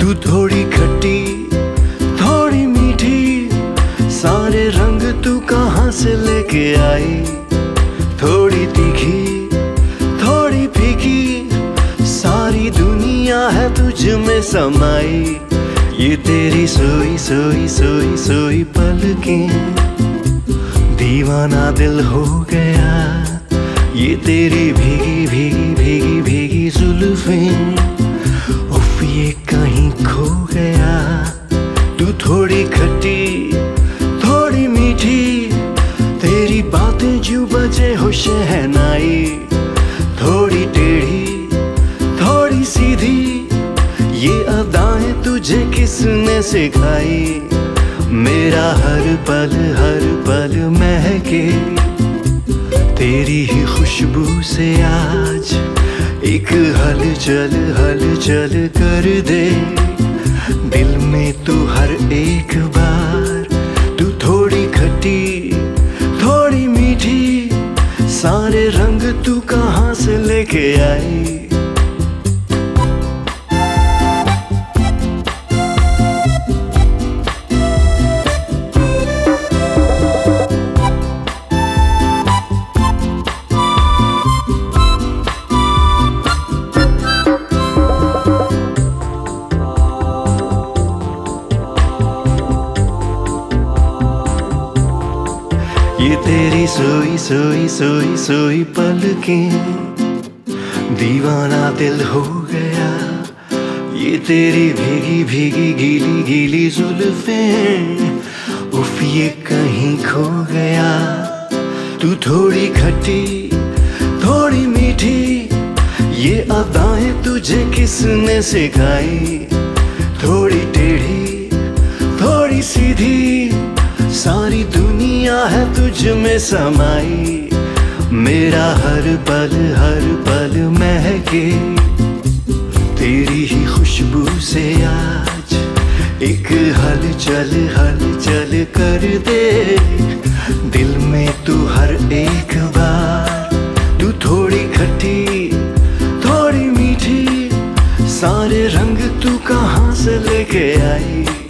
तू थोड़ी खट्टी थोड़ी मीठी, सारे रंग तू कहाँ से लेके आई। थोड़ी तीखी थोड़ी फीकी, सारी दुनिया है तुझ में समाई। ये तेरी सोई सोई सोई सोई पलकें, दीवाना दिल हो गया। ये तेरी भीगी भीगी भीगी भीगी जुल्फें, उफ ये कहीं खो गया। तू थोड़ी खट्टी थोड़ी मीठी, तेरी बातें जो बजे हो शहनाई। थोड़ी टेढ़ी थोड़ी सीधी, ये अदाएं तुझे किसने सिखाई। मेरा हर पल महके तेरी ही खुशबू से। आज एक हलचल कर दे दिल में तू हर एक बार। तू थोड़ी खट्टी थोड़ी मीठी, सारे रंग तू कहाँ से लेके आई। ये तेरी सोई सोई सोई सोई पलकें, दीवाना दिल हो गया। ये तेरी भीगी भीगी गीली गीली जुल्फें, उफ ये कहीं खो गया। तू थोड़ी खट्टी थोड़ी मीठी, ये अदाएं तुझे किसने सिखाई। थोड़ी टेढ़ी थोड़ी सीधी, सारी दुनिया है तुझ में समाई। मेरा हर पल महके तेरी ही खुशबू से। आज एक हलचल कर दे दिल में तू हर एक बार। तू थोड़ी खट्टी थोड़ी मीठी, सारे रंग तू कहाँ से लेके आई।